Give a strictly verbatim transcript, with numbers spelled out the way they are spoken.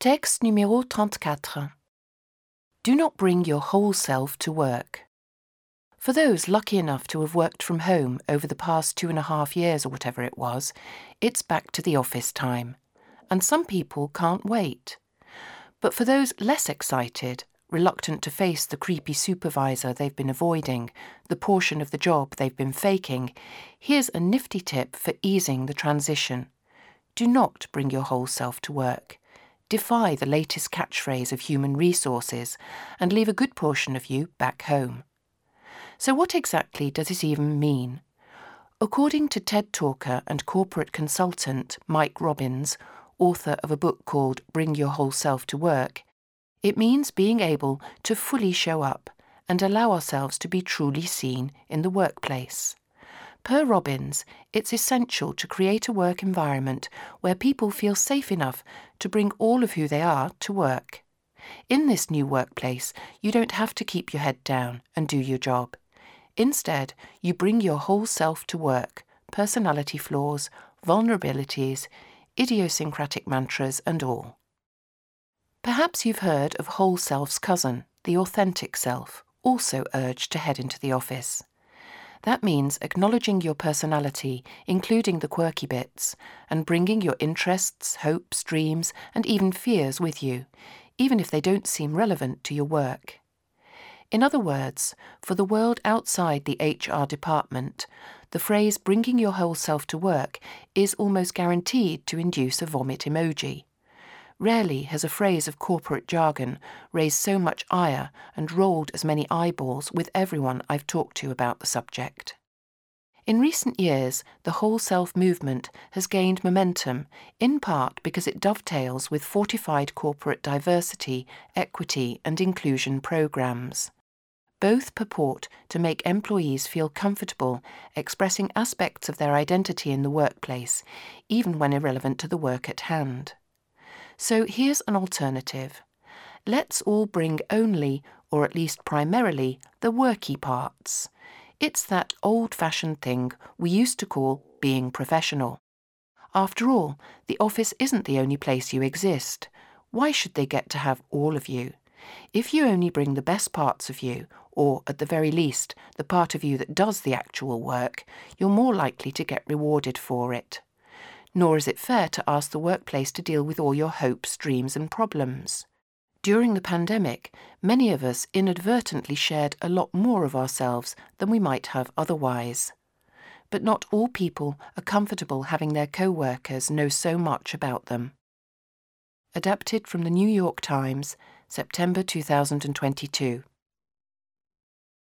Texte numéro trente-quatre. Do not bring your whole self to work. For those lucky enough to have worked from home over the past two and a half years or whatever it was, it's back to the office time. And some people can't wait. But for those less excited, reluctant to face the creepy supervisor they've been avoiding, the portion of the job they've been faking, here's a nifty tip for easing the transition. Do not bring your whole self to work. Defy the latest catchphrase of human resources and leave a good portion of you back home. So what exactly does it even mean? According to TED talker and corporate consultant Mike Robbins, author of a book called Bring Your Whole Self to Work, it means being able to fully show up and allow ourselves to be truly seen in the workplace. Per Robbins, it's essential to create a work environment where people feel safe enough to bring all of who they are to work. In this new workplace, you don't have to keep your head down and do your job. Instead, you bring your whole self to work, personality flaws, vulnerabilities, idiosyncratic mantras and all. Perhaps you've heard of whole self's cousin, the authentic self, also urged to head into the office. That means acknowledging your personality, including the quirky bits, and bringing your interests, hopes, dreams, and even fears with you, even if they don't seem relevant to your work. In other words, for the world outside the H R department, the phrase bringing your whole self to work is almost guaranteed to induce a vomit emoji. Rarely has a phrase of corporate jargon raised so much ire and rolled as many eyeballs with everyone I've talked to about the subject. In recent years, the whole self movement has gained momentum, in part because it dovetails with fortified corporate diversity, equity and inclusion programs. Both purport to make employees feel comfortable expressing aspects of their identity in the workplace, even when irrelevant to the work at hand. So here's an alternative. Let's all bring only, or at least primarily, the worky parts. It's that old-fashioned thing we used to call being professional. After all, the office isn't the only place you exist. Why should they get to have all of you? If you only bring the best parts of you, or at the very least, the part of you that does the actual work, you're more likely to get rewarded for it. Nor is it fair to ask the workplace to deal with all your hopes, dreams and problems. During the pandemic, many of us inadvertently shared a lot more of ourselves than we might have otherwise. But not all people are comfortable having their co-workers know so much about them. Adapted from the New York Times, September two thousand twenty-two.